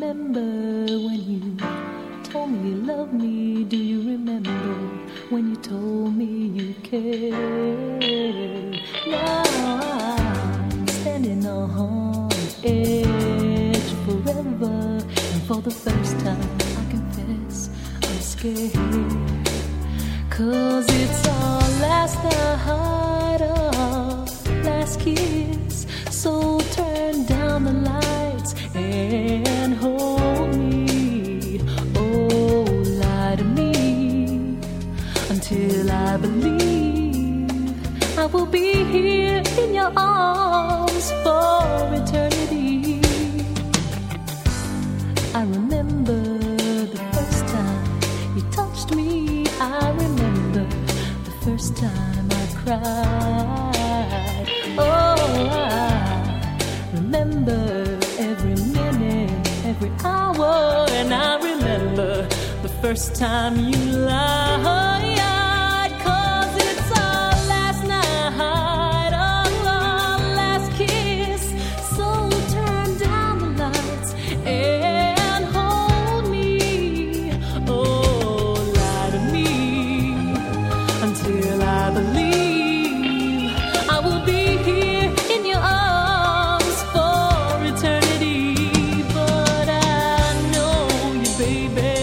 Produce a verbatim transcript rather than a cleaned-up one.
remember when you told me you loved me? Do you remember when you told me you cared? Now I'm standing on the edge forever, and for the first time I confess I'm scared. 'Cause it's our last night, our last kiss. So turn down the lights and hold me. Oh, lie to me until I believe I will be here in your arms for eternity. I remember the first time you touched me. I remember the first time I cried. Oh, I remember every minute, every hour, and I remember the first time you lied. 'Cause it's our last night, our last kiss. So turn down the lights and hold me. Oh, lie to me until I believe I will be here in your arms for eternity. But I know you, baby.